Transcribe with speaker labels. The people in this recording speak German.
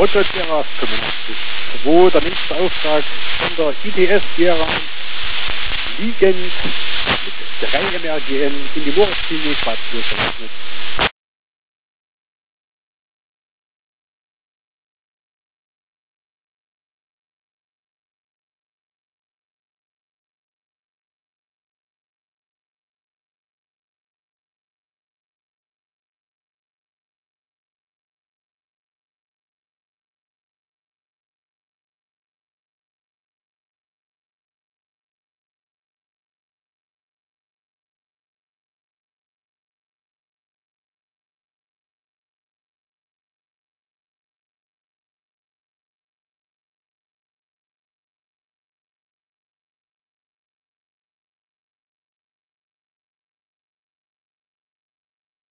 Speaker 1: Roger Sierra 85, wo der nächste Auftrag von der ITS Sierra liegend mit 3 MRGN in die Moritz-Klinik Bad Fürstenwald.